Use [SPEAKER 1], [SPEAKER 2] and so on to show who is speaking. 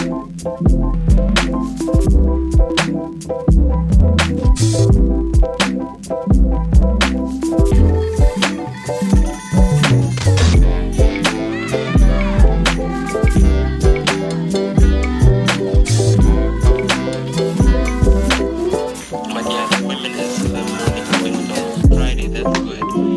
[SPEAKER 1] Women is the morning women on Friday, that's good.